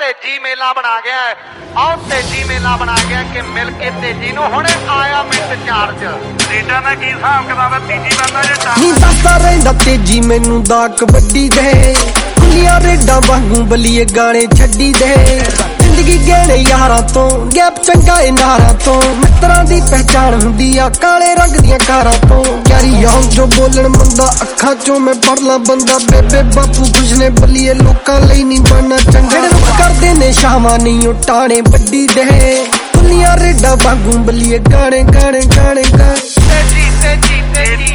तेजी मेला बना गया है। आओ तेजी मेला बना गया कि मिल के तेजी नूं हुणे आया मिंट चार्ज रीडर ने की हिसाब किताब है तेजी बंदा जे नी दसदा रहिंदा तेजी मैनू दा कबड्डी दे खुलियां रेडां वांगू बलीए गाने छड्डी दे जिंदगी गहने यारां तो गैप चंगा ए नारां तो मित्रां दी पहचान हुंदी आ काले रंग दियां कारां तो यारी आऊं जो बोलन मंदा अखां चों मैं पढ़ ला बंदा बेबे बापू कुछ ने बलीए लोकां लई नहीं बनना चंगा रुख करदे ने शावां नहीं ओ टाणे बड्डी दे खुलियां रेडां वांगू बलीए गाने गाने गाने गाने तेजी तेजी तेजी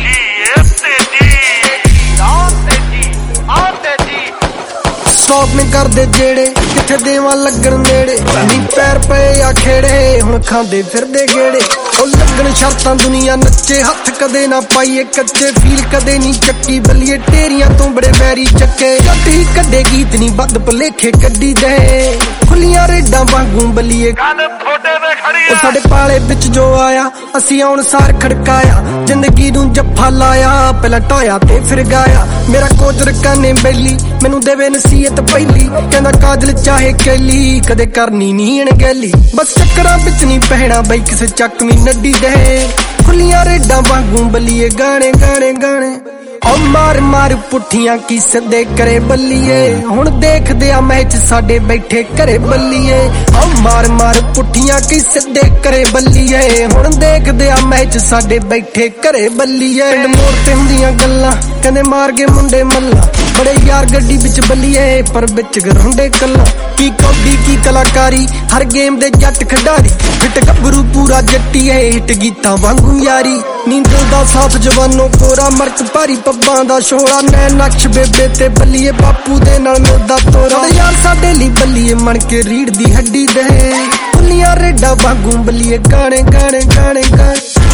स्टॉप में कर दे जेड़े किथे देवां लगन नेड़े नी पैर पे आ खेड़े हुण खांदे फिरदे गेड़े ओ लगन शर्तां दुनिया नच्चे हथ कदे ना पाईए कच्चे फील कदे नी चक्की बलीए टेरियां तो बड़े वैरी चक्के जट ही कदे गीत नी बद भलेखे कड्डी दे खुलियां रेडां वांगू बलीए ओ साडे पाले विच जो आया असी आउण सार खड़काया जिंदगी नूं जफ्फा लाया पहला ढाया ते फिर गाया मेरा कोजर काने बैली मैनू देवे नसीहत पहली कहंदा काजल चाहे कैली कदे करनी नी अणगैली बस चक्करां विच नी पैणा बई किसे चकवी नड्डी दे खुलियां रेडां वांगू बलीए गाने गाने गाने ओ मार मार पुठियां की सदे करे बल्लीए हुण देखदे आ मैच साडे बैठे करे बल्लीए ओ मार मार पुठियां की सदे करे बल्लीए हुण देखदे आ मैच साडे बैठे करे बल्लीए मोड़ ते हुंदियां गल्लां कहंदे मार गए मुंडे मल्ला बड़े यार गड्डी विच बल्लीए पर विच गरांडे कल्ला की कौडी की कलाकारी हर गेम दे जट खिडारी हिट गबरू पूरा जट्टी है हिट गीतां वांगू यारी नींद दा साथ जवानों कोरा मरक भारी पब्बां दा शोरा नै नक्श बेबे ते बल्लीए बापू दे नाल मोदा तोरा यार साडे लई बल्लीए मन के रीड़ दी हड्डी दे खुलियां रेडां वांगू बल्लीए गाने गाने गाने गाने